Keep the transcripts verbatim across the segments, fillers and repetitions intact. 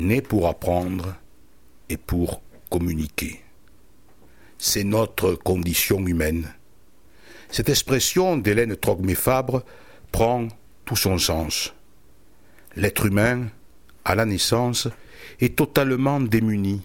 né pour apprendre et pour communiquer. C'est notre condition humaine. Cette expression d'Hélène Trogmé-Fabre prend tout son sens. L'être humain, à la naissance, est totalement démuni.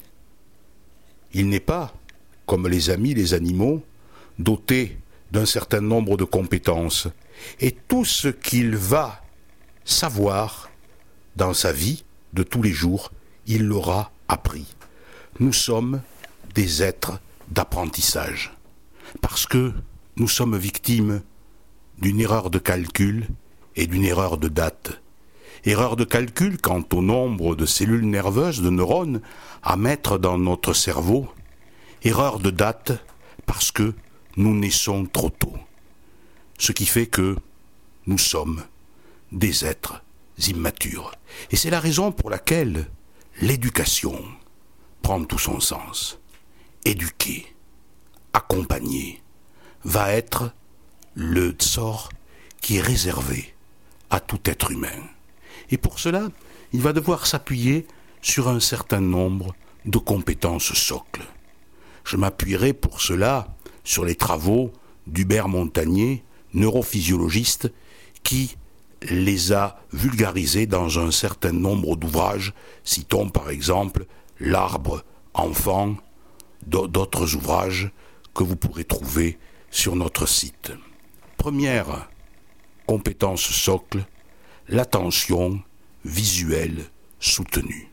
Il n'est pas, comme les amis, les animaux, doté d'un certain nombre de compétences. Et tout ce qu'il va savoir dans sa vie de tous les jours, il l'aura appris. Nous sommes des êtres d'apprentissage. Parce que nous sommes victimes d'une erreur de calcul et d'une erreur de date. Erreur de calcul quant au nombre de cellules nerveuses, de neurones à mettre dans notre cerveau. Erreur de date parce que nous naissons trop tôt. Ce qui fait que nous sommes des êtres immatures. Et c'est la raison pour laquelle l'éducation prend tout son sens. Éduquer, accompagner, va être le sort qui est réservé à tout être humain. Et pour cela, il va devoir s'appuyer sur un certain nombre de compétences socles. Je m'appuierai pour cela sur les travaux d'Hubert Montagnier, neurophysiologiste, qui les a vulgarisés dans un certain nombre d'ouvrages. Citons par exemple L'arbre enfant, d'autres ouvrages que vous pourrez trouver sur notre site. Première compétence socle, l'attention visuelle soutenue.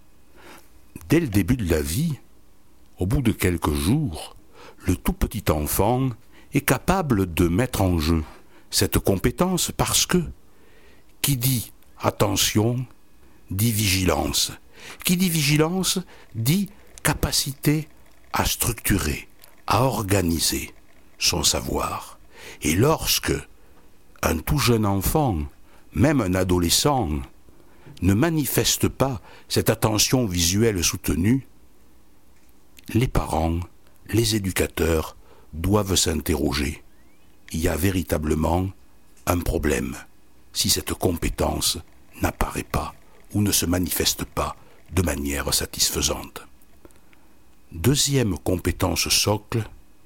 Dès le début de la vie, au bout de quelques jours, le tout petit enfant est capable de mettre en jeu cette compétence parce que qui dit attention dit vigilance. Qui dit vigilance dit capacité à structurer, à organiser son savoir. Et lorsque un tout jeune enfant, même un adolescent, ne manifeste pas cette attention visuelle soutenue, les parents, les éducateurs doivent s'interroger. Il y a véritablement un problème si cette compétence n'apparaît pas ou ne se manifeste pas de manière satisfaisante. Deuxième compétence socle,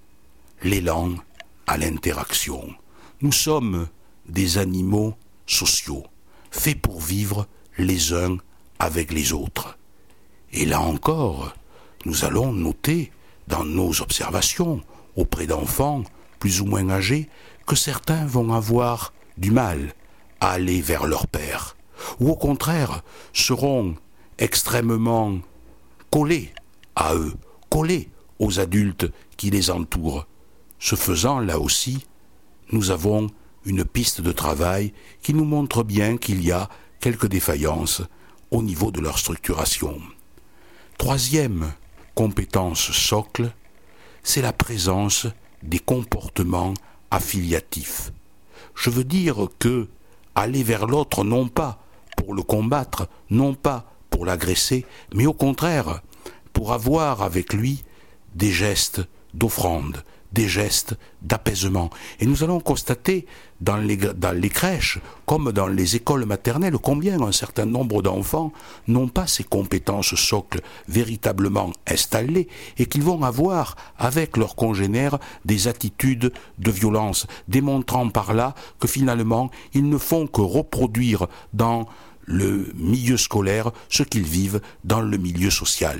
l'élan à l'interaction. Nous sommes des animaux sociaux, faits pour vivre les uns avec les autres. Et là encore, nous allons noter dans nos observations auprès d'enfants plus ou moins âgés que certains vont avoir du mal à aller vers leur père, ou au contraire seront extrêmement collés à eux, collés aux adultes qui les entourent. Ce faisant, là aussi, nous avons une piste de travail qui nous montre bien qu'il y a quelques défaillances au niveau de leur structuration. Troisième compétence socle, c'est la présence des comportements affiliatifs. Je veux dire que aller vers l'autre non pas pour le combattre, non pas pour l'agresser, mais au contraire pour avoir avec lui des gestes d'offrande, des gestes d'apaisement. Et nous allons constater dans les, dans les crèches, comme dans les écoles maternelles, combien un certain nombre d'enfants n'ont pas ces compétences socles véritablement installées et qu'ils vont avoir avec leurs congénères des attitudes de violence, démontrant par là que finalement ils ne font que reproduire dans le milieu scolaire ce qu'ils vivent dans le milieu social.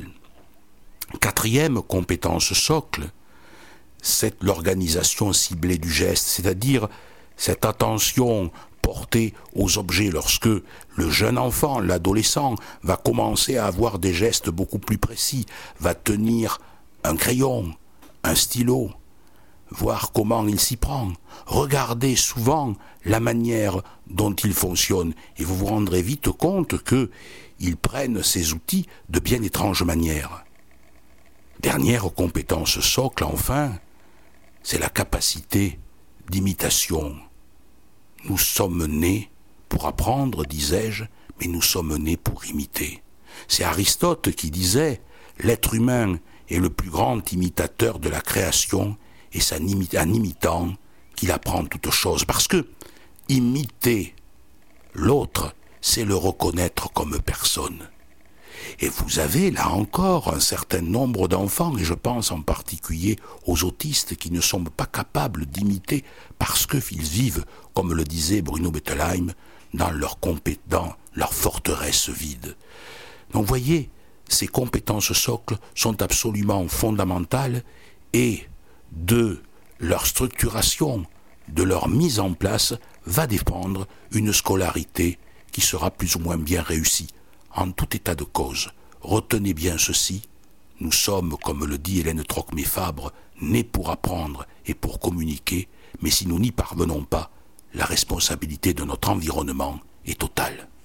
Quatrième compétence socle, c'est l'organisation ciblée du geste, c'est-à-dire cette attention portée aux objets lorsque le jeune enfant, l'adolescent, va commencer à avoir des gestes beaucoup plus précis, va tenir un crayon, un stylo, voir comment il s'y prend, regarder souvent la manière dont il fonctionne, et vous vous rendrez vite compte qu'ils prennent ces outils de bien étranges manières. Dernière compétence socle, enfin, c'est la capacité d'imitation. Nous sommes nés pour apprendre, disais-je, mais nous sommes nés pour imiter. C'est Aristote qui disait « L'être humain est le plus grand imitateur de la création et c'est en imitant qu'il apprend toute chose. » Parce que imiter l'autre, c'est le reconnaître comme personne. Et vous avez, là encore, un certain nombre d'enfants, et je pense en particulier aux autistes qui ne sont pas capables d'imiter parce qu'ils vivent, comme le disait Bruno Bettelheim, dans leur, compé- dans leur forteresse vide. Donc vous voyez, ces compétences socles sont absolument fondamentales et de leur structuration, de leur mise en place, va dépendre une scolarité qui sera plus ou moins bien réussie. En tout état de cause, retenez bien ceci, nous sommes, comme le dit Hélène Trocmé-Fabre, nés pour apprendre et pour communiquer, mais si nous n'y parvenons pas, la responsabilité de notre environnement est totale.